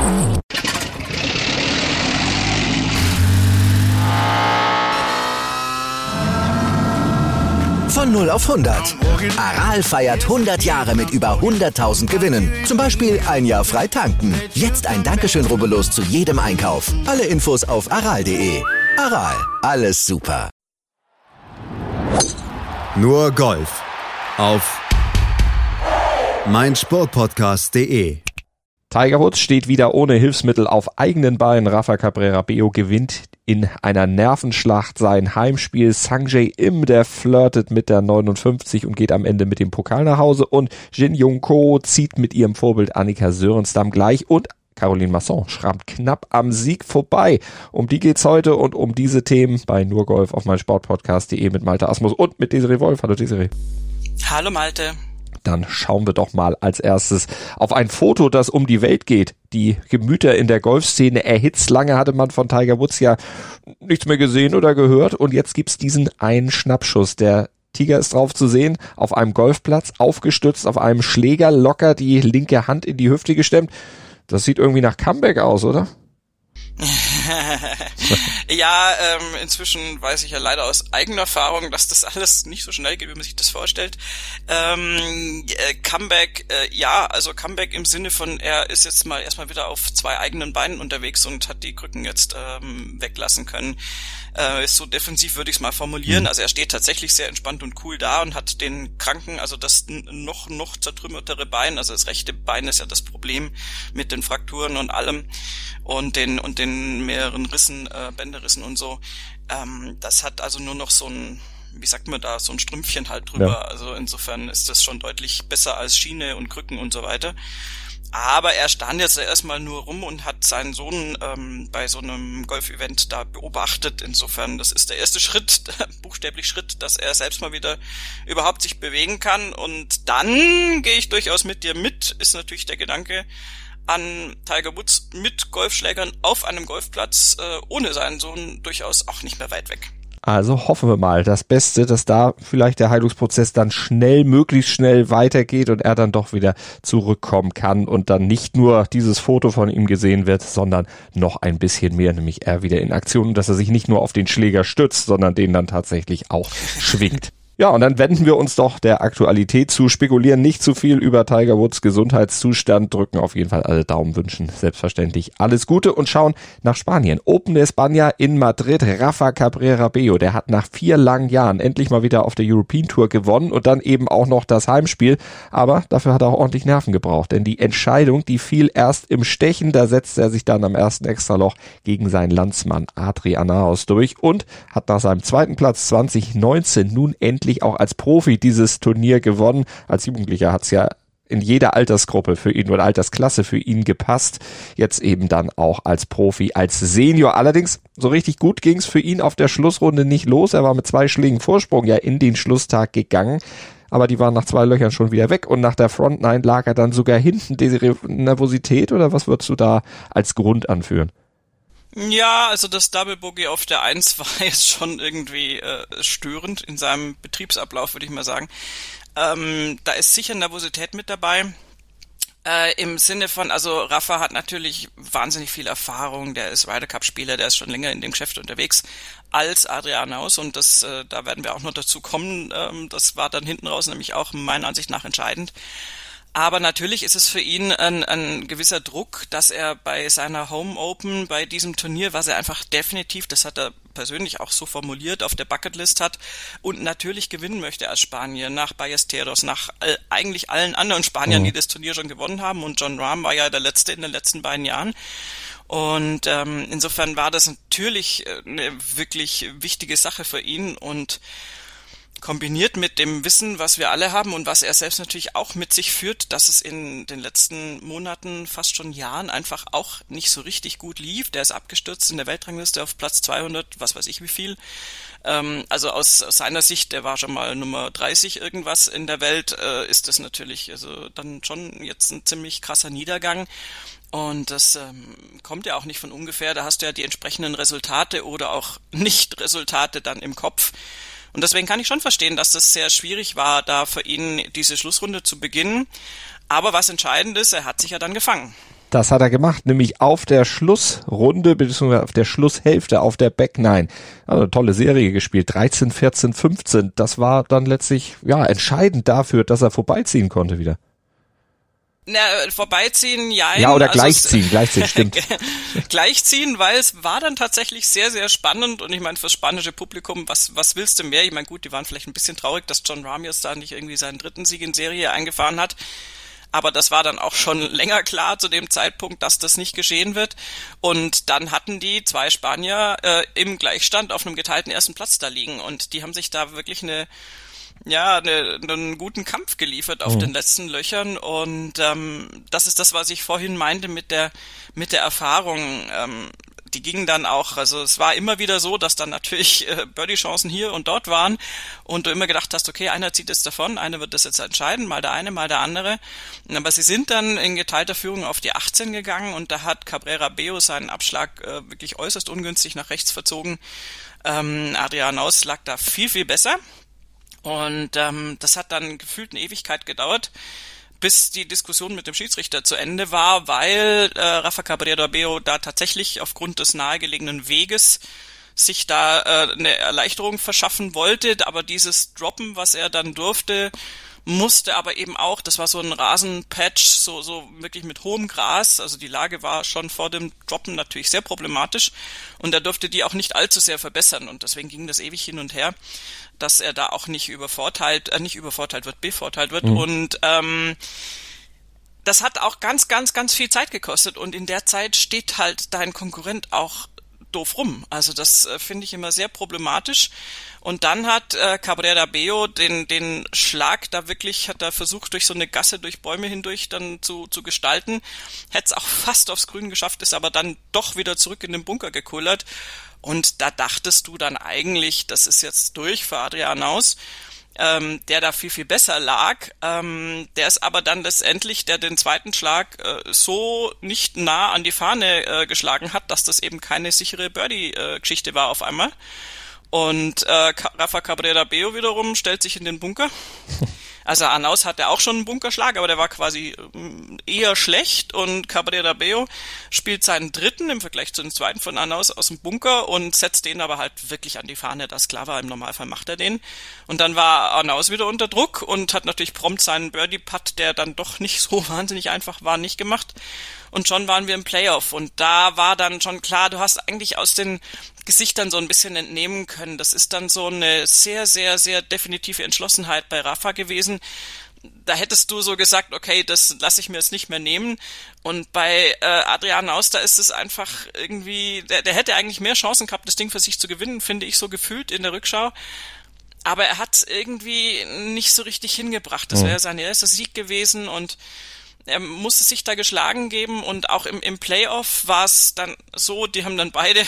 Von 0 auf 100. Aral feiert 100 Jahre mit über 100.000 Gewinnen. Zum Beispiel ein Jahr frei tanken. Jetzt ein Dankeschön, rubbellos zu jedem Einkauf. Alle Infos auf aral.de. Aral, alles super. Nur Golf auf meinsportpodcast.de. Tiger Woods steht wieder ohne Hilfsmittel auf eigenen Beinen. Rafa Cabrera Bello gewinnt in einer Nervenschlacht sein Heimspiel. Sungjae Im, der flirtet mit der 59 und geht am Ende mit dem Pokal nach Hause. Und Jin Young Ko zieht mit ihrem Vorbild Annika Sörenstam gleich. Und Caroline Masson schrammt knapp am Sieg vorbei. Um die geht's heute und um diese Themen bei Nur Golf auf meinsportpodcast.de mit Malte Asmus und mit Desiree Wolf. Hallo Desiree. Hallo Malte. Dann schauen wir doch mal als erstes auf ein Foto, das um die Welt geht. Die Gemüter in der Golfszene erhitzt. Lange hatte man von Tiger Woods ja nichts mehr gesehen oder gehört. Und jetzt gibt's diesen einen Schnappschuss. Der Tiger ist drauf zu sehen, auf einem Golfplatz, aufgestützt auf einem Schläger, locker die linke Hand in die Hüfte gestemmt. Das sieht irgendwie nach Comeback aus, oder? Ja, inzwischen weiß ich ja leider aus eigener Erfahrung, dass das alles nicht so schnell geht, wie man sich das vorstellt. Comeback, ja, also Comeback im Sinne von, er ist jetzt mal erstmal wieder auf zwei eigenen Beinen unterwegs und hat die Krücken jetzt weglassen können. Ist so defensiv, würde ich es mal formulieren. Also er steht tatsächlich sehr entspannt und cool da und hat den kranken, also das noch zertrümmertere Bein, also das rechte Bein ist ja das Problem mit den Frakturen und allem und den mehreren Rissen, Bänderrissen und so. Das hat also nur noch so ein, wie sagt man da, so ein Strümpfchen halt drüber. Ja. Also insofern ist das schon deutlich besser als Schiene und Krücken und so weiter. Aber er stand jetzt erstmal nur rum und hat seinen Sohn bei so einem Golfevent da beobachtet. Insofern, das ist der erste Schritt, buchstäblich Schritt, dass er selbst mal wieder überhaupt sich bewegen kann. Und dann gehe ich durchaus mit dir mit, ist natürlich der Gedanke an Tiger Woods mit Golfschlägern auf einem Golfplatz ohne seinen Sohn durchaus auch nicht mehr weit weg. Also hoffen wir mal das Beste, dass da vielleicht der Heilungsprozess dann möglichst schnell weitergeht und er dann doch wieder zurückkommen kann und dann nicht nur dieses Foto von ihm gesehen wird, sondern noch ein bisschen mehr, nämlich er wieder in Aktion und dass er sich nicht nur auf den Schläger stützt, sondern den dann tatsächlich auch schwingt. Ja, und dann wenden wir uns doch der Aktualität zu, spekulieren nicht zu viel über Tiger Woods Gesundheitszustand, drücken auf jeden Fall alle Daumen, wünschen selbstverständlich alles Gute und schauen nach Spanien. Open de España in Madrid, Rafa Cabrera Bello, der hat nach 4 langen Jahren endlich mal wieder auf der European Tour gewonnen und dann eben auch noch das Heimspiel, aber dafür hat er auch ordentlich Nerven gebraucht, denn die Entscheidung, die fiel erst im Stechen, da setzte er sich dann am ersten Extraloch gegen seinen Landsmann Adrian Anaos durch und hat nach seinem zweiten Platz 2019 nun endlich auch als Profi dieses Turnier gewonnen. Als Jugendlicher hat's ja in jeder Altersgruppe für ihn oder Altersklasse für ihn gepasst. Jetzt eben dann auch als Profi, als Senior. Allerdings so richtig gut ging's für ihn auf der Schlussrunde nicht los. Er war mit 2 Schlägen Vorsprung ja in den Schlusstag gegangen. Aber die waren nach 2 Löchern schon wieder weg und nach der Front 9 lag er dann sogar hinten. Diese Nervosität oder was würdest du da als Grund anführen? Ja, also das Double Bogey auf der 1 war jetzt schon irgendwie störend in seinem Betriebsablauf, würde ich mal sagen. Da ist sicher Nervosität mit dabei. Im Sinne von, also Rafa hat natürlich wahnsinnig viel Erfahrung, der ist Ryder Cup Spieler, der ist schon länger in dem Geschäft unterwegs als Adrian Anaos und das, da werden wir auch noch dazu kommen, das war dann hinten raus nämlich auch meiner Ansicht nach entscheidend. Aber natürlich ist es für ihn ein gewisser Druck, dass er bei seiner Home Open, bei diesem Turnier, was er einfach definitiv, das hat er persönlich auch so formuliert, auf der Bucketlist hat und natürlich gewinnen möchte als Spanier nach Ballesteros, nach eigentlich allen anderen Spaniern, die das Turnier schon gewonnen haben und Jon Rahm war ja der Letzte in den letzten beiden Jahren. Und insofern war das natürlich eine wirklich wichtige Sache für ihn und kombiniert mit dem Wissen, was wir alle haben und was er selbst natürlich auch mit sich führt, dass es in den letzten Monaten, fast schon Jahren einfach auch nicht so richtig gut lief. Der ist abgestürzt in der Weltrangliste auf Platz 200, was weiß ich wie viel. Also aus seiner Sicht, der war schon mal Nummer 30 irgendwas in der Welt, ist das natürlich also dann schon jetzt ein ziemlich krasser Niedergang. Und das kommt ja auch nicht von ungefähr. Da hast du ja die entsprechenden Resultate oder auch Nicht-Resultate dann im Kopf. Und deswegen kann ich schon verstehen, dass das sehr schwierig war, da für ihn diese Schlussrunde zu beginnen. Aber was entscheidend ist, er hat sich ja dann gefangen. Das hat er gemacht, nämlich auf der Schlussrunde bzw. auf der Schlusshälfte auf der Back 9. Also eine tolle Serie gespielt, 13, 14, 15. Das war dann letztlich entscheidend dafür, dass er vorbeiziehen konnte wieder. Na, vorbeiziehen, ja. Ja, oder gleichziehen, stimmt. Gleichziehen, weil es war dann tatsächlich sehr, sehr spannend und ich meine, fürs spanische Publikum, was willst du mehr? Ich meine, gut, die waren vielleicht ein bisschen traurig, dass John Ramirez da nicht irgendwie seinen 3. Sieg in Serie eingefahren hat, aber das war dann auch schon länger klar zu dem Zeitpunkt, dass das nicht geschehen wird und dann hatten die 2 Spanier im Gleichstand auf einem geteilten 1. Platz da liegen und die haben sich da wirklich einen guten Kampf geliefert auf den letzten Löchern und das ist das, was ich vorhin meinte mit der Erfahrung. Die gingen dann auch, also es war immer wieder so, dass dann natürlich Birdie-Chancen hier und dort waren und du immer gedacht hast, okay, einer zieht es davon, einer wird das jetzt entscheiden, mal der eine, mal der andere. Aber sie sind dann in geteilter Führung auf die 18 gegangen und da hat Cabrera Bello seinen Abschlag wirklich äußerst ungünstig nach rechts verzogen. Adrian Naus lag da viel, viel besser. Und das hat dann gefühlt eine Ewigkeit gedauert, bis die Diskussion mit dem Schiedsrichter zu Ende war, weil Rafa Cabrera Bello da tatsächlich aufgrund des nahegelegenen Weges sich da eine Erleichterung verschaffen wollte, aber dieses Droppen, was er dann durfte, musste aber eben auch, das war so ein Rasenpatch, so wirklich mit hohem Gras, also die Lage war schon vor dem Droppen natürlich sehr problematisch und er durfte die auch nicht allzu sehr verbessern und deswegen ging das ewig hin und her, dass er da auch nicht bevorteilt wird und das hat auch ganz, ganz, ganz viel Zeit gekostet und in der Zeit steht halt dein Konkurrent auch doof rum. Also das finde ich immer sehr problematisch. Und dann hat Cabrera Bello den Schlag da wirklich, hat er versucht, durch so eine Gasse, durch Bäume hindurch dann zu gestalten. Hätte es auch fast aufs Grün geschafft, ist aber dann doch wieder zurück in den Bunker gekullert. Und da dachtest du dann eigentlich, das ist jetzt durch für Adrian Naus, der da viel, viel besser lag. Der ist aber dann letztendlich, der den zweiten Schlag so nicht nah an die Fahne geschlagen hat, dass das eben keine sichere Birdie-Geschichte war auf einmal. Und Rafa Cabrera Bello wiederum stellt sich in den Bunker. Also Arnaus hatte auch schon einen Bunkerschlag, aber der war quasi eher schlecht und Cabrera Bello spielt seinen 3. im Vergleich zu dem 2. von Arnaus aus dem Bunker und setzt den aber halt wirklich an die Fahne, das klar war, im Normalfall macht er den. Und dann war Arnaus wieder unter Druck und hat natürlich prompt seinen Birdie-Putt, der dann doch nicht so wahnsinnig einfach war, nicht gemacht. Und schon waren wir im Playoff und da war dann schon klar, du hast eigentlich aus den Gesichtern so ein bisschen entnehmen können. Das ist dann so eine sehr, sehr, sehr definitive Entschlossenheit bei Rafa gewesen. Da hättest du so gesagt, okay, das lasse ich mir jetzt nicht mehr nehmen. Und bei Adrian Naus, da ist es einfach irgendwie, der hätte eigentlich mehr Chancen gehabt, das Ding für sich zu gewinnen, finde ich so gefühlt in der Rückschau. Aber er hat es irgendwie nicht so richtig hingebracht. Das wäre sein erster Sieg gewesen und er musste sich da geschlagen geben und auch im Playoff war es dann so, die haben dann beide,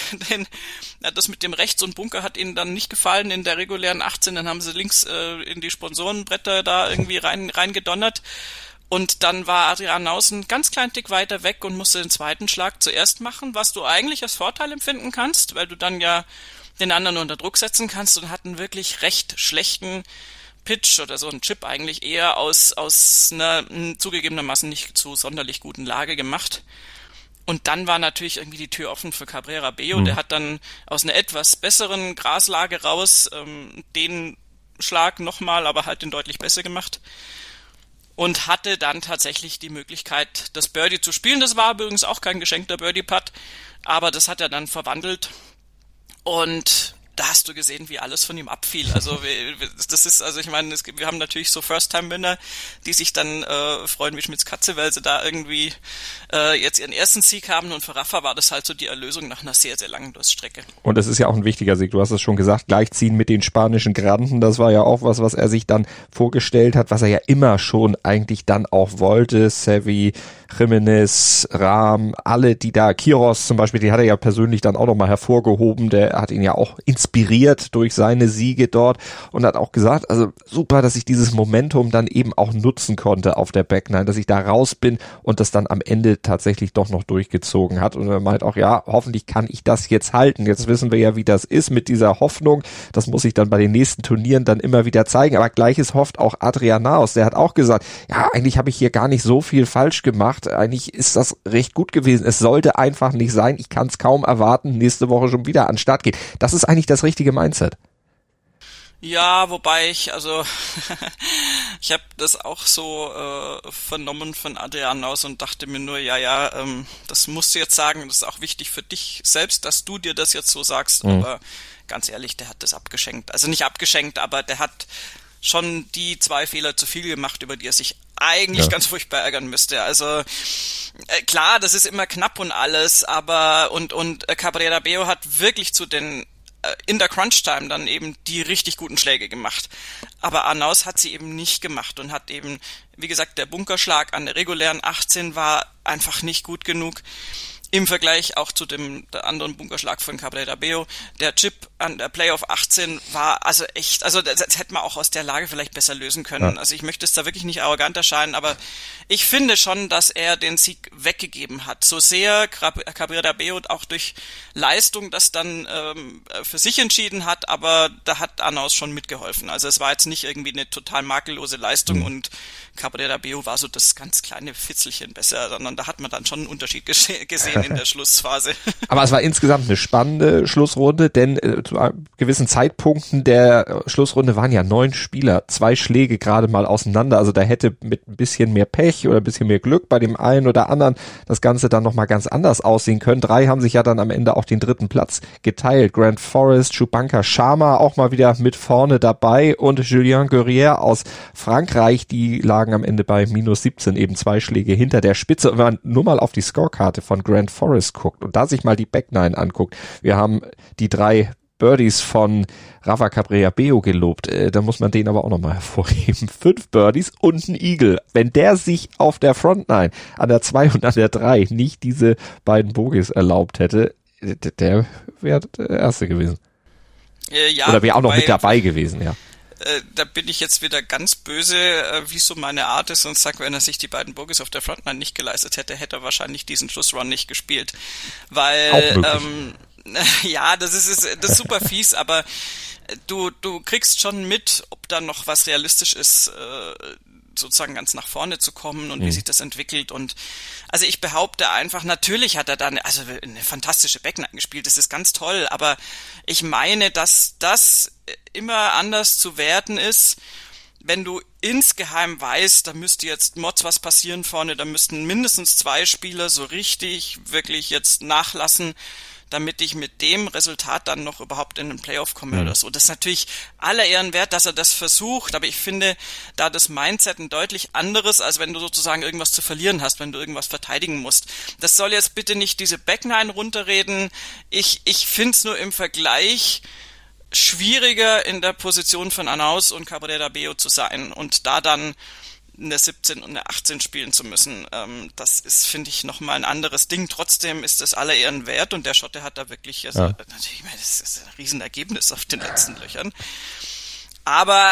das mit dem Rechts und Bunker hat ihnen dann nicht gefallen in der regulären 18, dann haben sie links in die Sponsorenbretter da irgendwie reingedonnert und dann war Adrian Naus einen ganz kleinen Tick weiter weg und musste den zweiten Schlag zuerst machen, was du eigentlich als Vorteil empfinden kannst, weil du dann ja den anderen unter Druck setzen kannst und hatten wirklich recht schlechten Pitch oder so ein Chip eigentlich eher aus einer zugegebenermaßen nicht zu sonderlich guten Lage gemacht. Und dann war natürlich irgendwie die Tür offen für Cabrera Bello. Der hat dann aus einer etwas besseren Graslage raus den Schlag nochmal, aber halt den deutlich besser gemacht. Und hatte dann tatsächlich die Möglichkeit, das Birdie zu spielen. Das war übrigens auch kein geschenkter Birdie-Putt, aber das hat er dann verwandelt. Und da hast du gesehen, wie alles von ihm abfiel. Also das ist, also ich meine, wir haben natürlich so First-Time-Winner, die sich dann freuen wie Schmitz Katze, weil sie da irgendwie jetzt ihren ersten Sieg haben und für Rafa war das halt so die Erlösung nach einer sehr, sehr langen Durststrecke. Und das ist ja auch ein wichtiger Sieg, du hast es schon gesagt, gleichziehen mit den spanischen Granden, das war ja auch was er sich dann vorgestellt hat, was er ja immer schon eigentlich dann auch wollte. Seve, Jiménez, Rahm, alle, die da, Quiroz zum Beispiel, die hat er ja persönlich dann auch nochmal hervorgehoben, der hat ihn ja auch inspiriert durch seine Siege dort und hat auch gesagt, also super, dass ich dieses Momentum dann eben auch nutzen konnte auf der Back Nine, dass ich da raus bin und das dann am Ende tatsächlich doch noch durchgezogen hat und er meint auch, ja, hoffentlich kann ich das jetzt halten. Jetzt wissen wir ja, wie das ist mit dieser Hoffnung, das muss ich dann bei den nächsten Turnieren dann immer wieder zeigen, aber Gleiches hofft auch Adrian Naus, der hat auch gesagt, ja, eigentlich habe ich hier gar nicht so viel falsch gemacht gesagt, eigentlich ist das recht gut gewesen. Es sollte einfach nicht sein. Ich kann es kaum erwarten, nächste Woche schon wieder an den Start geht. Das ist eigentlich das richtige Mindset. Ja, wobei ich habe das auch so vernommen von Adrian aus und dachte mir nur, das musst du jetzt sagen, das ist auch wichtig für dich selbst, dass du dir das jetzt so sagst, aber ganz ehrlich, der hat das abgeschenkt. Also nicht abgeschenkt, aber der hat schon die 2 Fehler zu viel gemacht, über die er sich eigentlich ganz furchtbar ärgern müsste. Also klar, das ist immer knapp und alles, aber und Cabrera Bello hat wirklich in der Crunch-Time dann eben die richtig guten Schläge gemacht. Aber Arnaus hat sie eben nicht gemacht und hat eben, wie gesagt, der Bunkerschlag an der regulären 18 war einfach nicht gut genug. Im Vergleich auch zu dem anderen Bunkerschlag von Cabrera Bello. Der Chip an der Playoff 18 war also echt, also das hätte man auch aus der Lage vielleicht besser lösen können. Ja. Also ich möchte es da wirklich nicht arrogant erscheinen, aber ich finde schon, dass er den Sieg weggegeben hat. So sehr Cabrera Bello auch durch Leistung das dann für sich entschieden hat, aber da hat Arnaus schon mitgeholfen. Also es war jetzt nicht irgendwie eine total makellose Leistung und Cabrera Bello war so das ganz kleine Fitzelchen besser, sondern da hat man dann schon einen Unterschied gesehen in der Schlussphase. Aber es war insgesamt eine spannende Schlussrunde, denn zu gewissen Zeitpunkten der Schlussrunde waren ja 9 Spieler, 2 Schläge gerade mal auseinander, also da hätte mit ein bisschen mehr Pech oder ein bisschen mehr Glück bei dem einen oder anderen das Ganze dann nochmal ganz anders aussehen können. 3 haben sich ja dann am Ende auch den 3. Platz geteilt. Grant Forrest, Shubhankar Sharma auch mal wieder mit vorne dabei und Julien Guerrier aus Frankreich, die lagen am Ende bei minus 17, eben 2 Schläge hinter der Spitze. Und wenn man nur mal auf die Scorekarte von Grant Forrest guckt und da sich mal die Back-Nine anguckt, wir haben die 3 Birdies von Rafa Cabrera Bello gelobt, da muss man den aber auch nochmal hervorheben. 5 Birdies und ein Eagle. Wenn der sich auf der Front 9 an der 2 und an der 3 nicht diese beiden Bogies erlaubt hätte, der wäre der Erste gewesen. Oder wäre auch noch mit dabei gewesen, ja. Da bin ich jetzt wieder ganz böse, wie so meine Art ist und sage, wenn er sich die beiden Bogies auf der Frontline nicht geleistet hätte, hätte er wahrscheinlich diesen Schlussrun nicht gespielt. Weil, ja, das ist super fies, aber du kriegst schon mit, ob da noch was realistisch ist, sozusagen ganz nach vorne zu kommen und wie sich das entwickelt. Und also ich behaupte einfach, natürlich hat er da eine fantastische Backnine gespielt, das ist ganz toll, aber ich meine, dass das immer anders zu werten ist, wenn du insgeheim weißt, da müsste jetzt Mods was passieren vorne, da müssten mindestens 2 Spieler so richtig wirklich jetzt nachlassen, damit ich mit dem Resultat dann noch überhaupt in den Playoff komme oder so. Das ist natürlich aller Ehren wert, dass er das versucht, aber ich finde, da das Mindset ein deutlich anderes, als wenn du sozusagen irgendwas zu verlieren hast, wenn du irgendwas verteidigen musst. Das soll jetzt bitte nicht diese Backnine runterreden. Ich finde es nur im Vergleich schwieriger in der Position von Arnaus und Cabrera Bello zu sein und da dann eine 17 und eine 18 spielen zu müssen. Das ist, finde ich, nochmal ein anderes Ding. Trotzdem ist das aller Ehren wert und der Schotte hat da wirklich, natürlich, ich meine, das ist ein Riesenergebnis auf den letzten Löchern. Aber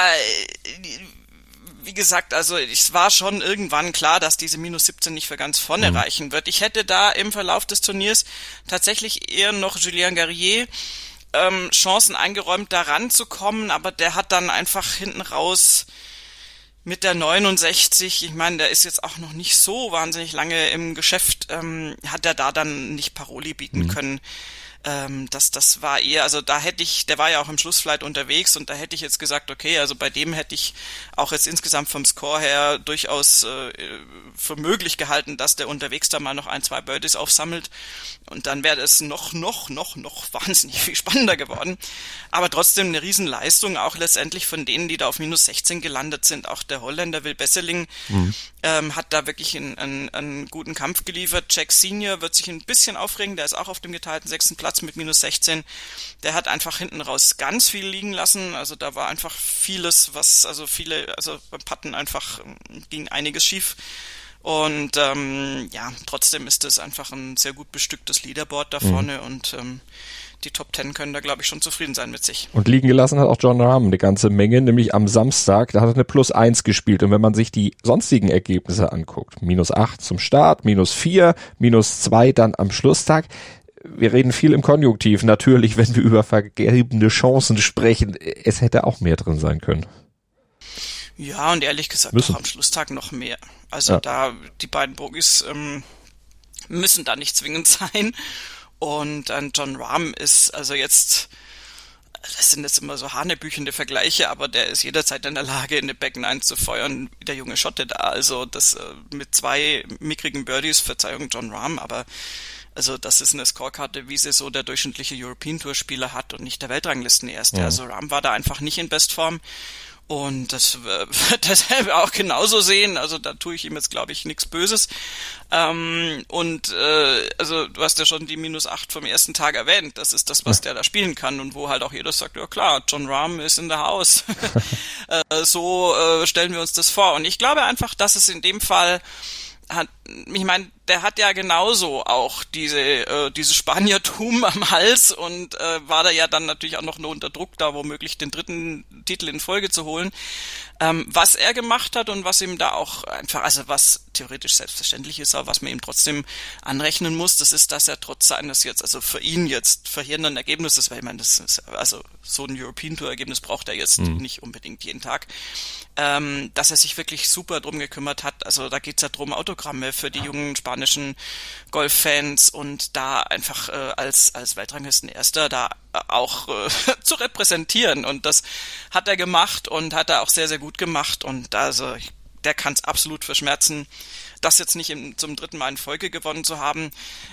wie gesagt, also es war schon irgendwann klar, dass diese minus 17 nicht für ganz vorne reichen wird. Ich hätte da im Verlauf des Turniers tatsächlich eher noch Julien Guerrier Chancen eingeräumt, da ranzukommen, aber der hat dann einfach hinten raus mit der 69, ich meine, der ist jetzt auch noch nicht so wahnsinnig lange im Geschäft, hat er da dann nicht Paroli bieten können. Das war eher, also da der war ja auch im Schlussflight unterwegs und da hätte ich jetzt gesagt, okay, also bei dem hätte ich auch jetzt insgesamt vom Score her durchaus für möglich gehalten, dass der unterwegs da mal noch 1-2 Birdies aufsammelt und dann wäre es noch wahnsinnig viel spannender geworden. Aber trotzdem eine Riesenleistung, auch letztendlich von denen, die da auf minus 16 gelandet sind. Auch der Holländer Will Besseling hat da wirklich einen guten Kampf geliefert. Jack Senior wird sich ein bisschen aufregen, der ist auch auf dem geteilten 6. Platz mit minus 16. Der hat einfach hinten raus ganz viel liegen lassen. Also da war einfach vieles, beim Putten einfach ging einiges schief. Und trotzdem ist es einfach ein sehr gut bestücktes Leaderboard da vorne und die Top 10 können da, glaube ich, schon zufrieden sein mit sich. Und liegen gelassen hat auch Jon Rahm eine ganze Menge, nämlich am Samstag, da hat er eine +1 gespielt. Und wenn man sich die sonstigen Ergebnisse anguckt, minus 8 zum Start, minus 4, minus 2 dann am Schlusstag. Wir reden viel im Konjunktiv, natürlich, wenn wir über vergebene Chancen sprechen. Es hätte auch mehr drin sein können. Ja, und ehrlich gesagt auch am Schlusstag noch mehr. Also die beiden Bogies müssen da nicht zwingend sein. Und dann Jon Rahm ist also jetzt, das sind jetzt immer so hanebüchende Vergleiche, aber der ist jederzeit in der Lage, in den Back Nine zu feuern, wie der junge Schotte da. Also das mit 2 mickrigen Birdies, Verzeihung Jon Rahm, aber also das ist eine Scorekarte, wie sie so der durchschnittliche European Tour Spieler hat und nicht der Weltranglistenerste. Ja. Also Rahm war da einfach nicht in Bestform. Und das wird er selber auch genauso sehen. Also da tue ich ihm jetzt, glaube ich, nichts Böses. Also du hast ja schon die -8 vom ersten Tag erwähnt. Das ist das, was der da spielen kann und wo halt auch jeder sagt, ja klar, Jon Rahm ist in der Haus. So stellen wir uns das vor. Und ich glaube einfach, dass es in dem Fall ich meine, der hat ja genauso auch dieses Spaniertum am Hals und war da ja dann natürlich auch noch nur unter Druck, da womöglich den 3. Titel in Folge zu holen. Was er gemacht hat und was ihm da auch einfach, also was theoretisch selbstverständlich ist, aber was man ihm trotzdem anrechnen muss, das ist, dass er trotz seines jetzt, also für ihn jetzt verheerenden Ergebnisses, weil ich meine, das ist, also so ein European Tour Ergebnis braucht er jetzt nicht unbedingt jeden Tag, dass er sich wirklich super drum gekümmert hat. Also da geht's ja drum, Autogramme für die jungen spanischen Golffans und da einfach als Weltranglistenerster da auch zu repräsentieren. Und das hat er gemacht und hat er auch sehr, sehr gut gemacht. Und also der kann es absolut verschmerzen, das jetzt nicht zum 3. Mal in Folge gewonnen zu haben.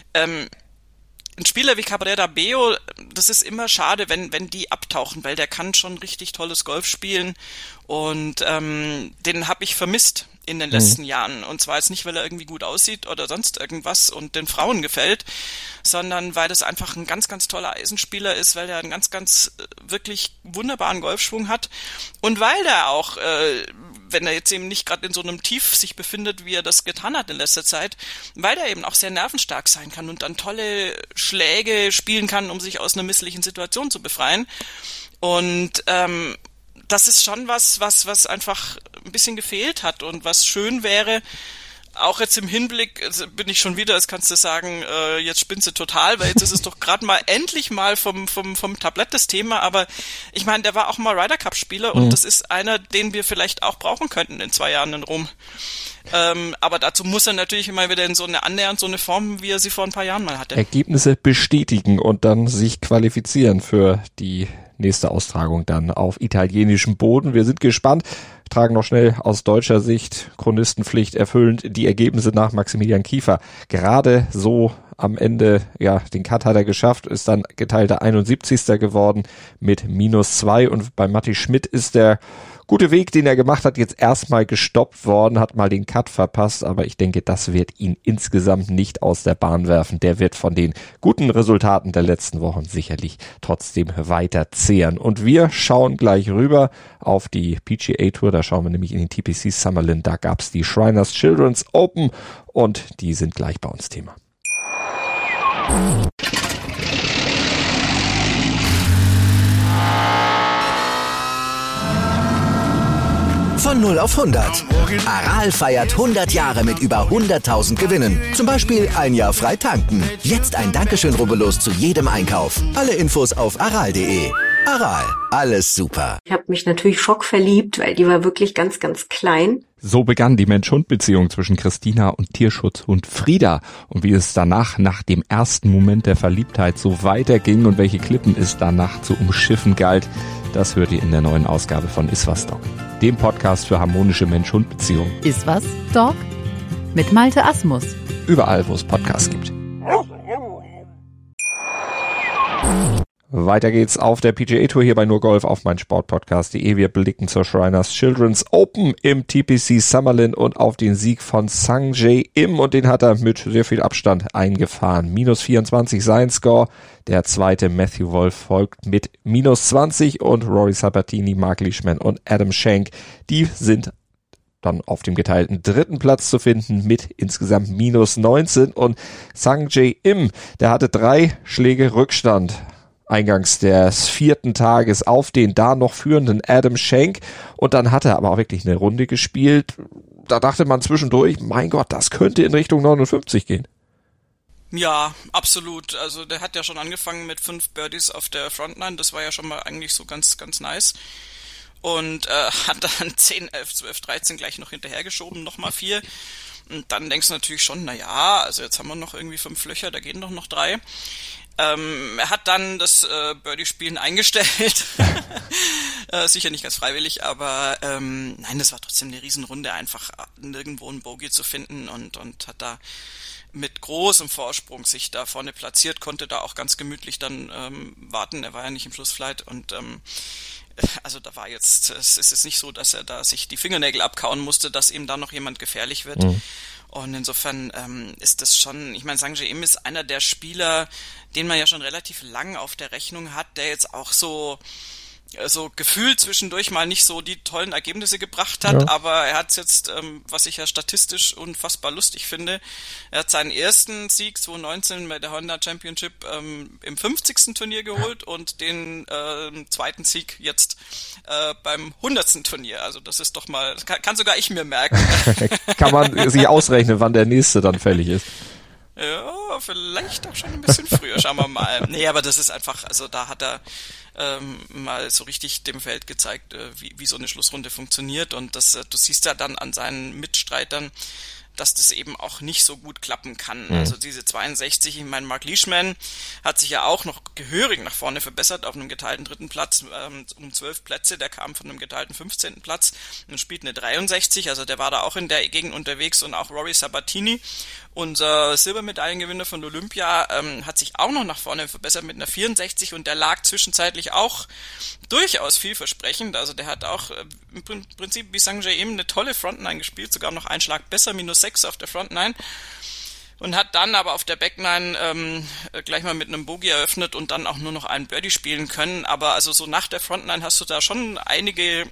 Ein Spieler wie Cabrera Bello, das ist immer schade, wenn die abtauchen, weil der kann schon richtig tolles Golf spielen und den habe ich vermisst in den letzten Jahren. Und zwar jetzt nicht, weil er irgendwie gut aussieht oder sonst irgendwas und den Frauen gefällt, sondern weil das einfach ein ganz, ganz toller Eisenspieler ist, weil er einen ganz, ganz wirklich wunderbaren Golfschwung hat und weil der auch, wenn er jetzt eben nicht gerade in so einem Tief sich befindet, wie er das getan hat in letzter Zeit, weil er eben auch sehr nervenstark sein kann und dann tolle Schläge spielen kann, um sich aus einer misslichen Situation zu befreien. Und das ist schon was einfach ein bisschen gefehlt hat und was schön wäre, auch jetzt im Hinblick, bin ich schon wieder, jetzt kannst du sagen, jetzt spinnst du total, weil jetzt ist es doch gerade mal endlich mal vom Tablett das Thema, aber ich meine, der war auch mal Ryder Cup Spieler und das ist einer, den wir vielleicht auch brauchen könnten in 2 Jahren in Rom. Aber dazu muss er natürlich immer wieder in so eine annähernd so eine Form, wie er sie vor ein paar Jahren mal hatte. Ergebnisse bestätigen und dann sich qualifizieren für die nächste Austragung dann auf italienischem Boden. Wir sind gespannt, tragen noch schnell aus deutscher Sicht Chronistenpflicht erfüllend die Ergebnisse nach Maximilian Kiefer. Gerade so am Ende, ja, den Cut hat er geschafft, ist dann geteilter 71. geworden mit -2 und bei Matti Schmidt ist der gute Weg, den er gemacht hat, jetzt erstmal gestoppt worden, hat mal den Cut verpasst, aber ich denke, das wird ihn insgesamt nicht aus der Bahn werfen. Der wird von den guten Resultaten der letzten Wochen sicherlich trotzdem weiter zehren. Und wir schauen gleich rüber auf die PGA Tour, da schauen wir nämlich in den TPC Summerlin, da gab's die Shriners Children's Open und die sind gleich bei uns Thema. Von 0 auf 100. Aral feiert 100 Jahre mit über 100.000 Gewinnen. Zum Beispiel ein Jahr frei tanken. Jetzt ein Dankeschön, rubbellos zu jedem Einkauf. Alle Infos auf aral.de. Aral, alles super. Ich habe mich natürlich schockverliebt, weil die war wirklich ganz, ganz klein. So begann die Mensch-Hund-Beziehung zwischen Christina und Tierschutzhund Frieda. Und wie es danach, nach dem ersten Moment der Verliebtheit, so weiterging und welche Klippen es danach zu umschiffen galt, das hört ihr in der neuen Ausgabe von Iswas Dog, dem Podcast für harmonische Mensch-Hund-Beziehungen. Iswas Dog mit Malte Asmus. Überall, wo es Podcasts gibt. Weiter geht's auf der PGA Tour hier bei Nur Golf auf meinsportpodcast.de. Wir blicken zur Shriners Children's Open im TPC Summerlin und auf den Sieg von Sungjae Im und den hat er mit sehr viel Abstand eingefahren. -24 sein Score. Der zweite Matthew Wolff folgt mit -20 und Rory Sabatini, Mark Leishman und Adam Schenk, die sind dann auf dem geteilten 3. Platz zu finden mit insgesamt -19 und Sungjae Im, der hatte 3 Schläge Rückstand eingangs des 4. Tages auf den da noch führenden Adam Schenk und dann hat er aber auch wirklich eine Runde gespielt. Da dachte man zwischendurch, mein Gott, das könnte in Richtung 59 gehen. Ja, absolut. Also der hat ja schon angefangen mit 5 Birdies auf der Frontline. Das war ja schon mal eigentlich so ganz, ganz nice. und hat dann 10, 11, 12, 13 gleich noch hinterhergeschoben, nochmal 4. Und dann denkst du natürlich schon, also jetzt haben wir noch irgendwie 5 Löcher, da gehen doch noch 3. Er hat dann das Birdie-Spielen eingestellt. Sicher nicht ganz freiwillig, aber nein, das war trotzdem eine Riesenrunde, einfach nirgendwo ein Bogey zu finden und hat da mit großem Vorsprung sich da vorne platziert, konnte da auch ganz gemütlich dann warten. Er war ja nicht im Schlussflight und also da war jetzt, es ist jetzt nicht so, dass er da sich die Fingernägel abkauen musste, dass ihm da noch jemand gefährlich wird. Und insofern ist das schon, ich meine, Sungjae Im ist einer der Spieler, den man ja schon relativ lang auf der Rechnung hat, der jetzt auch so gefühlt zwischendurch mal nicht so die tollen Ergebnisse gebracht hat, aber er hat jetzt, was ich ja statistisch unfassbar lustig finde, er hat seinen ersten Sieg 2019 bei der Honda Championship im 50. Turnier geholt und den zweiten Sieg jetzt beim 100. Turnier. Also das ist doch mal, kann sogar ich mir merken. Kann man sich ausrechnen, wann der nächste dann fällig ist. Ja, vielleicht auch schon ein bisschen früher, schauen wir mal. Nee, aber das ist einfach, also da hat er mal so richtig dem Feld gezeigt, wie so eine Schlussrunde funktioniert und das, du siehst ja dann an seinen Mitstreitern, dass das eben auch nicht so gut klappen kann. Also diese 62, ich meine, Mark Leishman hat sich ja auch noch gehörig nach vorne verbessert auf einem geteilten 3. Platz um 12 Plätze, der kam von einem geteilten 15. Platz und spielt eine 63, also der war da auch in der Gegend unterwegs und auch Rory Sabatini, unser Silbermedaillengewinner von Olympia, hat sich auch noch nach vorne verbessert mit einer 64 und der lag zwischenzeitlich auch durchaus vielversprechend, also der hat auch im Prinzip wie Sungjae Im eine tolle Frontline gespielt, sogar noch einen Schlag besser, -6 auf der Frontline und hat dann aber auf der Backline gleich mal mit einem Bogey eröffnet und dann auch nur noch einen Birdie spielen können, aber also so nach der Frontline hast du da schon einige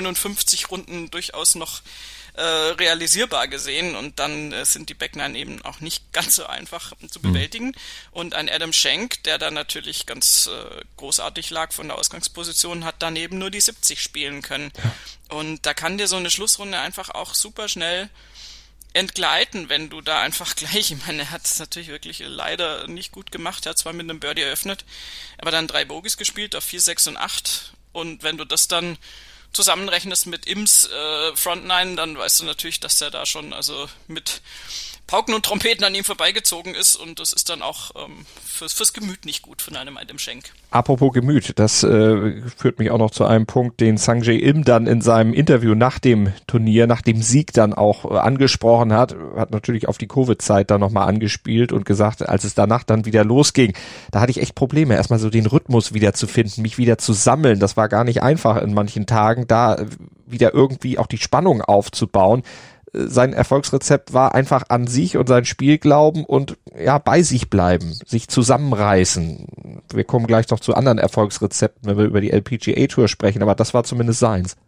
59 Runden durchaus noch realisierbar gesehen und dann sind die Backline eben auch nicht ganz so einfach zu bewältigen und ein Adam Schenk, der da natürlich ganz großartig lag von der Ausgangsposition, hat daneben nur die 70 spielen können und da kann dir so eine Schlussrunde einfach auch super schnell entgleiten, wenn du da einfach gleich, ich meine, er hat es natürlich wirklich leider nicht gut gemacht, er hat zwar mit einem Birdie eröffnet, aber dann 3 Bogies gespielt auf 4, 6 und 8 und wenn du das dann zusammenrechnest mit Ims Frontline, dann weißt du natürlich, dass der da schon also mit Pauken und Trompeten an ihm vorbeigezogen ist und das ist dann auch fürs Gemüt nicht gut von einem Adam Schenk. Apropos Gemüt, das führt mich auch noch zu einem Punkt, den Sungjae Im dann in seinem Interview nach dem Turnier, nach dem Sieg dann auch angesprochen hat natürlich auf die Covid-Zeit dann nochmal angespielt und gesagt, als es danach dann wieder losging, da hatte ich echt Probleme, erstmal so den Rhythmus wieder zu finden, mich wieder zu sammeln, das war gar nicht einfach in manchen Tagen, da wieder irgendwie auch die Spannung aufzubauen. Sein Erfolgsrezept war einfach an sich und sein Spiel glauben und ja, bei sich bleiben, sich zusammenreißen. Wir kommen gleich noch zu anderen Erfolgsrezepten, wenn wir über die LPGA Tour sprechen, aber das war zumindest seins.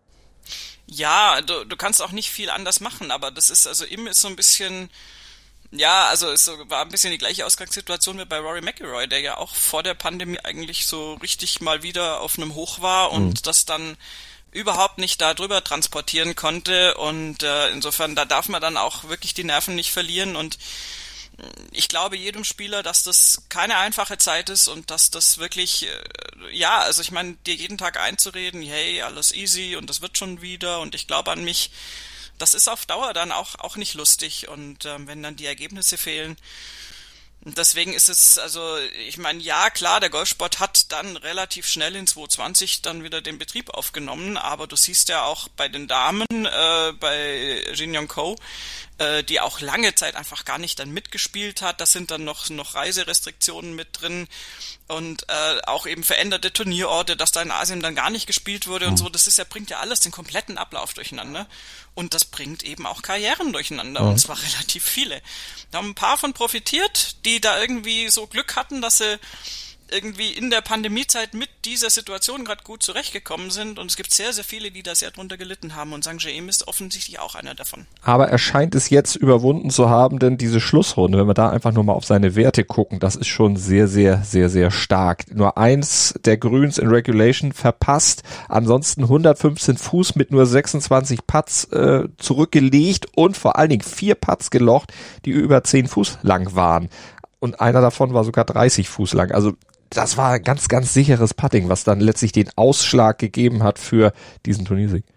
Ja, du kannst auch nicht viel anders machen, aber das ist, also Im ist so ein bisschen, ja, also war ein bisschen die gleiche Ausgangssituation wie bei Rory McIlroy, der ja auch vor der Pandemie eigentlich so richtig mal wieder auf einem Hoch war und das dann überhaupt nicht da drüber transportieren konnte und insofern, da darf man dann auch wirklich die Nerven nicht verlieren und ich glaube jedem Spieler, dass das keine einfache Zeit ist und dass das wirklich, ja, also ich meine, dir jeden Tag einzureden, hey, alles easy und das wird schon wieder und ich glaube an mich, das ist auf Dauer dann auch nicht lustig und wenn dann die Ergebnisse fehlen. Und deswegen ist es, also ich meine, ja klar, der Golfsport hat dann relativ schnell in 2020 dann wieder den Betrieb aufgenommen, aber du siehst ja auch bei den Damen, bei Jin Young Ko, die auch lange Zeit einfach gar nicht dann mitgespielt hat, da sind dann noch Reiserestriktionen mit drin und auch eben veränderte Turnierorte, dass da in Asien dann gar nicht gespielt wurde und so, das ist ja, bringt ja alles den kompletten Ablauf durcheinander und das bringt eben auch Karrieren durcheinander und zwar relativ viele. Da haben ein paar von profitiert, die da irgendwie so Glück hatten, dass sie irgendwie in der Pandemiezeit mit dieser Situation gerade gut zurechtgekommen sind und es gibt sehr, sehr viele, die da sehr drunter gelitten haben und Sungjae Im ist offensichtlich auch einer davon. Aber er scheint es jetzt überwunden zu haben, denn diese Schlussrunde, wenn wir da einfach nur mal auf seine Werte gucken, das ist schon sehr, sehr, sehr, sehr stark. Nur 1 der Grüns in Regulation verpasst, ansonsten 115 Fuß mit nur 26 Putts zurückgelegt und vor allen Dingen 4 Putts gelocht, die über 10 Fuß lang waren. Und einer davon war sogar 30 Fuß lang. Also das war ganz, ganz sicheres Putting, was dann letztlich den Ausschlag gegeben hat für diesen Turniersieg.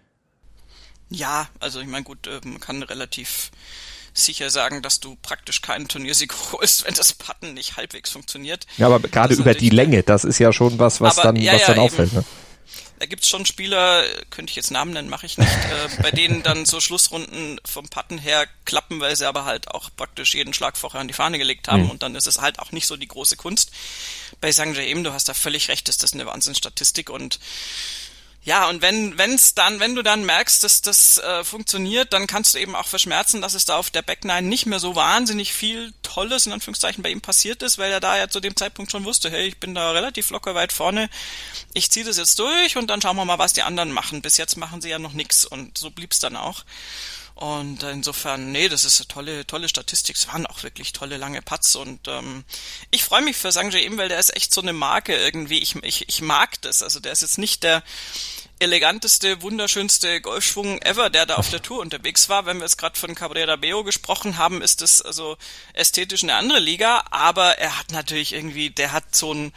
Ja, also ich meine, gut, man kann relativ sicher sagen, dass du praktisch keinen Turniersieg holst, wenn das Putten nicht halbwegs funktioniert. Ja, aber gerade über die Länge, das ist ja schon was dann auffällt. Ne? Da gibt's schon Spieler, könnte ich jetzt Namen nennen, mache ich nicht, bei denen dann so Schlussrunden vom Putten her klappen, weil sie aber halt auch praktisch jeden Schlag vorher an die Fahne gelegt haben und dann ist es halt auch nicht so die große Kunst. Bei Sungjae, du hast da völlig recht, ist das eine Wahnsinnsstatistik und ja, und wenn du dann merkst, dass das funktioniert, dann kannst du eben auch verschmerzen, dass es da auf der Backnine nicht mehr so wahnsinnig viel Tolles in Anführungszeichen bei ihm passiert ist, weil er da ja zu dem Zeitpunkt schon wusste, hey, ich bin da relativ locker weit vorne, ich ziehe das jetzt durch und dann schauen wir mal, was die anderen machen. Bis jetzt machen sie ja noch nichts und so blieb's dann auch. Und insofern, das ist eine tolle Statistik. Es waren auch wirklich tolle lange Putts und ich freue mich für Sungjae, weil der ist echt so eine Marke irgendwie. Ich mag das. Also der ist jetzt nicht der eleganteste, wunderschönste Golfschwung ever, der da auf der Tour unterwegs war. Wenn wir jetzt gerade von Cabrera Bello gesprochen haben, ist das also ästhetisch eine andere Liga, aber er hat natürlich irgendwie, der hat so eine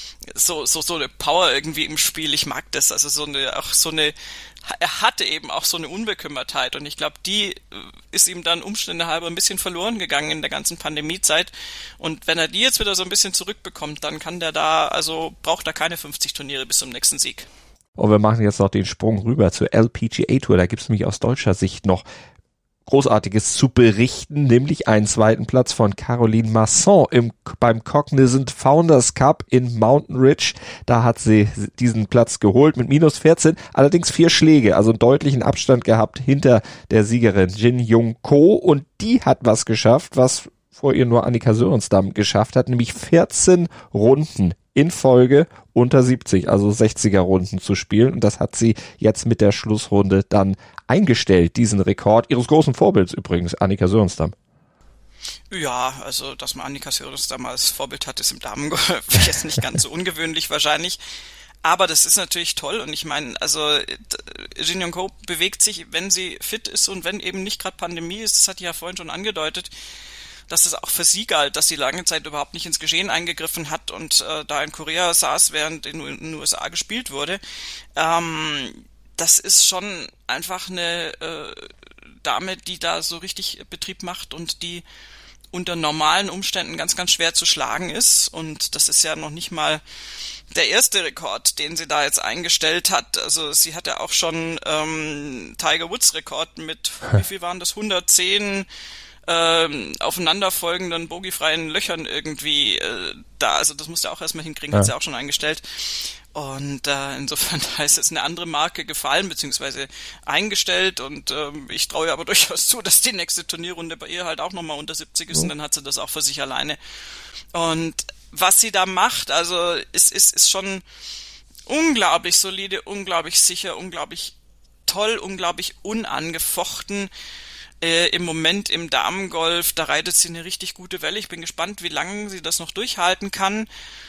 Power irgendwie im Spiel. Ich mag das. Also er hatte eben auch so eine Unbekümmertheit und ich glaube, die ist ihm dann Umstände halber ein bisschen verloren gegangen in der ganzen Pandemiezeit und wenn er die jetzt wieder so ein bisschen zurückbekommt, dann braucht er keine 50 Turniere bis zum nächsten Sieg. Und wir machen jetzt noch den Sprung rüber zur LPGA Tour, da gibt es nämlich aus deutscher Sicht noch Großartiges zu berichten, nämlich einen zweiten Platz von Caroline Masson beim Cognizant Founders Cup in Mountain Ridge. Da hat sie diesen Platz geholt mit -14, allerdings 4 Schläge, also einen deutlichen Abstand gehabt hinter der Siegerin Jin Young Ko und die hat was geschafft, was vor ihr nur Annika Sörenstam geschafft hat, nämlich 14 Runden in Folge unter 70, also 60er Runden zu spielen. Und das hat sie jetzt mit der Schlussrunde dann eingestellt, diesen Rekord ihres großen Vorbilds übrigens, Annika Sörenstam. Ja, also dass man Annika Sörenstam als Vorbild hat, ist im Damengolf jetzt nicht ganz so ungewöhnlich wahrscheinlich. Aber das ist natürlich toll und ich meine, also Jin Young Ko bewegt sich, wenn sie fit ist und wenn eben nicht gerade Pandemie ist, das hat die ja vorhin schon angedeutet, dass es auch für sie galt, dass sie lange Zeit überhaupt nicht ins Geschehen eingegriffen hat und da in Korea saß, während in den USA gespielt wurde. Das ist schon einfach eine Dame, die da so richtig Betrieb macht und die unter normalen Umständen ganz, ganz schwer zu schlagen ist. Und das ist ja noch nicht mal der erste Rekord, den sie da jetzt eingestellt hat. Also sie hatte auch schon Tiger Woods Rekord mit, wie viel waren das, 110 aufeinanderfolgenden bogiefreien Löchern irgendwie da. Also das musste er auch erstmal hinkriegen, hat sie auch schon eingestellt. Und insofern da ist jetzt eine andere Marke gefallen, beziehungsweise eingestellt und ich traue ihr aber durchaus zu, dass die nächste Turnierrunde bei ihr halt auch nochmal unter 70 ist und dann hat sie das auch für sich alleine. Und was sie da macht, also ist schon unglaublich solide, unglaublich sicher, unglaublich toll, unglaublich unangefochten. Im Moment im Damengolf, da reitet sie eine richtig gute Welle. Ich bin gespannt, wie lange sie das noch durchhalten kann.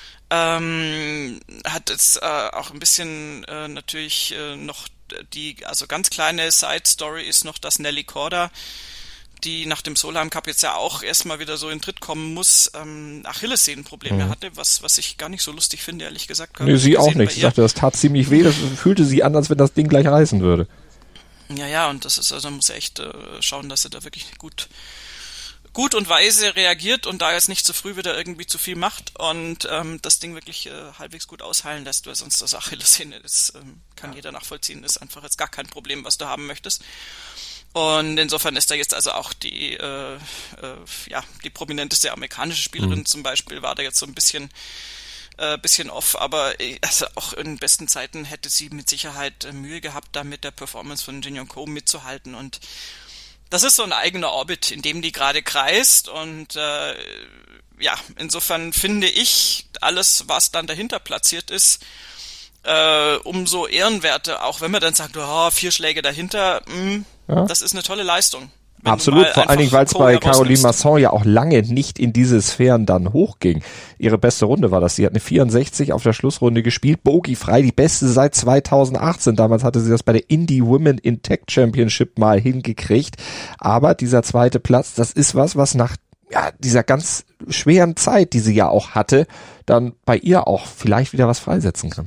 Hat jetzt auch ein bisschen natürlich noch also ganz kleine Side-Story ist noch, dass Nelly Korda, die nach dem Solheim Cup jetzt ja auch erstmal wieder so in Tritt kommen muss, Achillessehnenprobleme hatte, was ich gar nicht so lustig finde, ehrlich gesagt. Nee, sie auch nicht. Sie sagte, das tat ziemlich weh, das fühlte sie an, als wenn das Ding gleich reißen würde. Ja, und das ist, also man muss echt schauen, dass er da wirklich gut und weise reagiert und da jetzt nicht zu früh wieder irgendwie zu viel macht und das Ding wirklich halbwegs gut ausheilen lässt, weil sonst das Achillessehne, das kann jeder nachvollziehen, ist einfach jetzt gar kein Problem, was du haben möchtest. Und insofern ist da jetzt also auch die prominenteste amerikanische Spielerin zum Beispiel, war da jetzt so ein bisschen off, aber also auch in besten Zeiten hätte sie mit Sicherheit Mühe gehabt, da mit der Performance von Jin Young Ko mitzuhalten und das ist so ein eigener Orbit, in dem die gerade kreist und insofern finde ich, alles, was dann dahinter platziert ist, umso ehrenwerter, auch wenn man dann sagt, 4 Schläge dahinter, das ist eine tolle Leistung. Absolut, vor allen Dingen, weil es bei Caroline Masson ja auch lange nicht in diese Sphären dann hochging. Ihre beste Runde war das. Sie hat eine 64 auf der Schlussrunde gespielt, bogiefrei, die beste seit 2018. Damals hatte sie das bei der Indie Women in Tech Championship mal hingekriegt. Aber dieser zweite Platz, das ist was nach dieser ganz schweren Zeit, die sie ja auch hatte, dann bei ihr auch vielleicht wieder was freisetzen kann.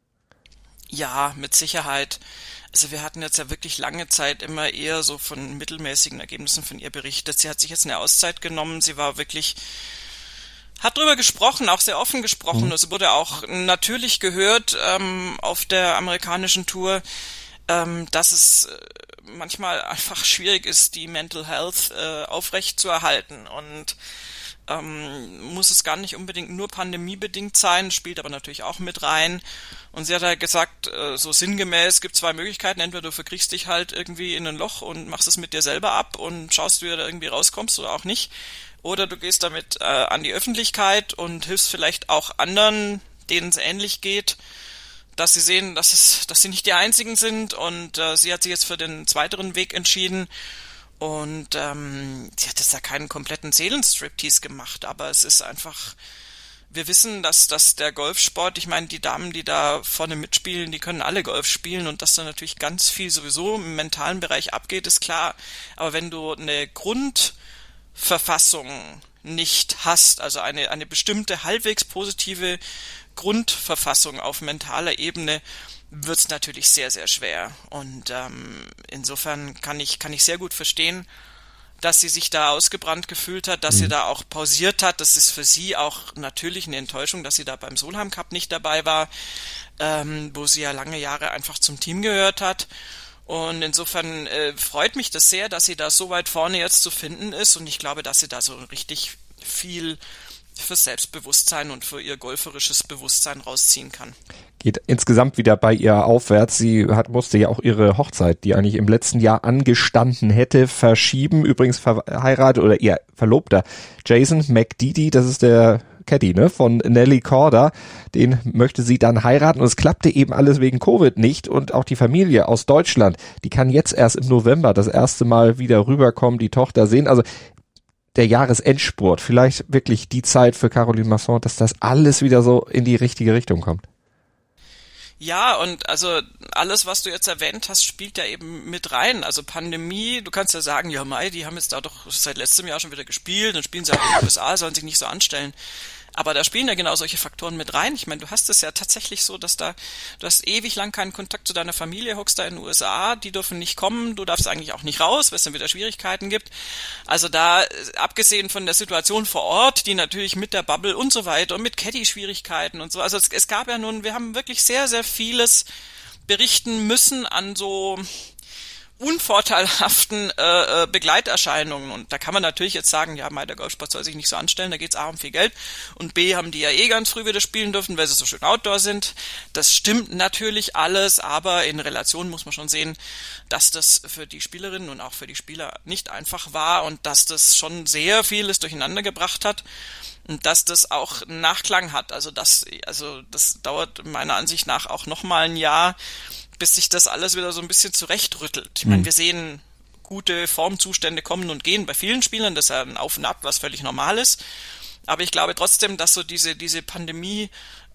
Ja, mit Sicherheit. Also wir hatten jetzt ja wirklich lange Zeit immer eher so von mittelmäßigen Ergebnissen von ihr berichtet. Sie hat sich jetzt eine Auszeit genommen. Sie war wirklich, hat drüber gesprochen, auch sehr offen gesprochen. Es wurde auch natürlich gehört auf der amerikanischen Tour, dass es manchmal einfach schwierig ist, die Mental Health aufrecht zu erhalten. Und muss es gar nicht unbedingt nur pandemiebedingt sein, spielt aber natürlich auch mit rein. Und sie hat halt gesagt, so sinngemäß, gibt 2 Möglichkeiten. Entweder du verkriechst dich halt irgendwie in ein Loch und machst es mit dir selber ab und schaust, wie du da irgendwie rauskommst oder auch nicht. Oder du gehst damit an die Öffentlichkeit und hilfst vielleicht auch anderen, denen es ähnlich geht, dass sie sehen, dass sie nicht die Einzigen sind. Und sie hat sich jetzt für den zweiteren Weg entschieden. Und sie hat jetzt da keinen kompletten Seelenstriptease gemacht, aber es ist einfach, wir wissen, dass der Golfsport, ich meine, die Damen, die da vorne mitspielen, die können alle Golf spielen und dass da natürlich ganz viel sowieso im mentalen Bereich abgeht, ist klar. Aber wenn du eine Grundverfassung nicht hast, also eine bestimmte halbwegs positive Grundverfassung auf mentaler Ebene, wird's natürlich sehr, sehr schwer. Und insofern kann ich sehr gut verstehen, dass sie sich da ausgebrannt gefühlt hat, dass sie da auch pausiert hat. Das ist für sie auch natürlich eine Enttäuschung, dass sie da beim Solheim Cup nicht dabei war, wo sie ja lange Jahre einfach zum Team gehört hat. Und insofern freut mich das sehr, dass sie da so weit vorne jetzt zu finden ist. Und ich glaube, dass sie da so richtig viel fürs Selbstbewusstsein und für ihr golferisches Bewusstsein rausziehen kann. Geht insgesamt wieder bei ihr aufwärts. Sie musste ja auch ihre Hochzeit, die eigentlich im letzten Jahr angestanden hätte, verschieben. Übrigens verheiratet oder ihr Verlobter Jason McDeedy, das ist der Caddy, ne, von Nelly Korda, den möchte sie dann heiraten und es klappte eben alles wegen Covid nicht und auch die Familie aus Deutschland, die kann jetzt erst im November das erste Mal wieder rüberkommen, die Tochter sehen. Also der Jahresendspurt, vielleicht wirklich die Zeit für Caroline Masson, dass das alles wieder so in die richtige Richtung kommt. Ja, und also alles, was du jetzt erwähnt hast, spielt ja eben mit rein. Also Pandemie, du kannst ja sagen, ja Mai, die haben jetzt da doch seit letztem Jahr schon wieder gespielt und spielen sie auch in den USA, sollen sich nicht so anstellen. Aber da spielen ja genau solche Faktoren mit rein. Ich meine, du hast es ja tatsächlich so, dass du hast ewig lang keinen Kontakt zu deiner Familie, hockst da in den USA, die dürfen nicht kommen, du darfst eigentlich auch nicht raus, weil es dann wieder Schwierigkeiten gibt. Also da, abgesehen von der Situation vor Ort, die natürlich mit der Bubble und so weiter und mit Caddy-Schwierigkeiten und so, also es gab ja nun, wir haben wirklich sehr, sehr vieles berichten müssen an so unvorteilhaften Begleiterscheinungen. Und da kann man natürlich jetzt sagen, ja, der Golfsport soll sich nicht so anstellen, da geht's A um viel Geld und B haben die ja ganz früh wieder spielen dürfen, weil sie so schön Outdoor sind. Das stimmt natürlich alles, aber in Relation muss man schon sehen, dass das für die Spielerinnen und auch für die Spieler nicht einfach war und dass das schon sehr vieles durcheinander gebracht hat und dass das auch einen Nachklang hat. Also das dauert meiner Ansicht nach auch nochmal ein Jahr, bis sich das alles wieder so ein bisschen zurechtrüttelt. Ich meine, wir sehen gute Formzustände kommen und gehen bei vielen Spielern, das ist ja ein Auf und Ab, was völlig normal ist. Aber ich glaube trotzdem, dass so diese Pandemie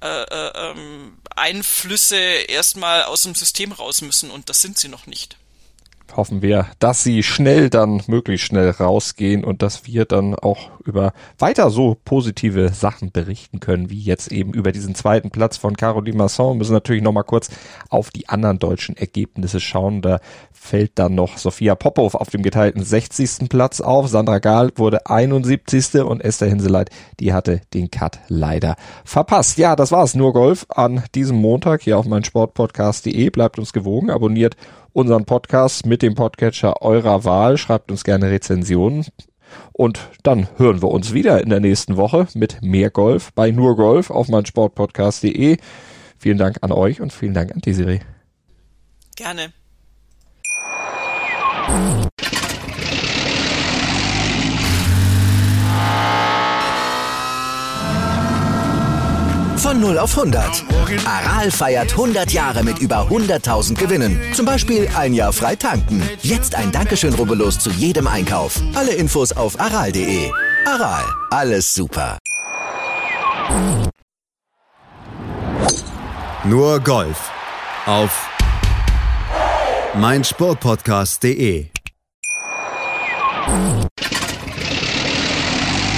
Einflüsse erstmal aus dem System raus müssen und das sind sie noch nicht. Hoffen wir, dass sie möglichst schnell rausgehen und dass wir dann auch über weiter so positive Sachen berichten können, wie jetzt eben über diesen zweiten Platz von Caroline Masson. Wir müssen natürlich noch mal kurz auf die anderen deutschen Ergebnisse schauen. Da fällt dann noch Sophia Popov auf dem geteilten 60. Platz auf. Sandra Gahl wurde 71. und Esther Hinseleit, die hatte den Cut leider verpasst. Ja, das war's. Nur Golf an diesem Montag hier auf meinsportpodcast.de. Bleibt uns gewogen, abonniert unseren Podcast mit dem Podcatcher eurer Wahl. Schreibt uns gerne Rezensionen. Und dann hören wir uns wieder in der nächsten Woche mit mehr Golf bei Nur Golf auf meinsportpodcast.de. Vielen Dank an euch und vielen Dank an Desiree. Gerne. Von 0 auf 100. Aral feiert 100 Jahre mit über 100.000 Gewinnen. Zum Beispiel ein Jahr frei tanken. Jetzt ein Dankeschön, rubbellos zu jedem Einkauf. Alle Infos auf aral.de. Aral, alles super. Nur Golf auf meinsportpodcast.de.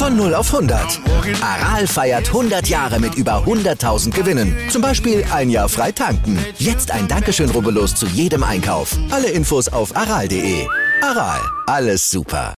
Von 0 auf 100. Aral feiert 100 Jahre mit über 100.000 Gewinnen. Zum Beispiel ein Jahr frei tanken. Jetzt ein Dankeschön, rubbellos zu jedem Einkauf. Alle Infos auf aral.de. Aral, alles super.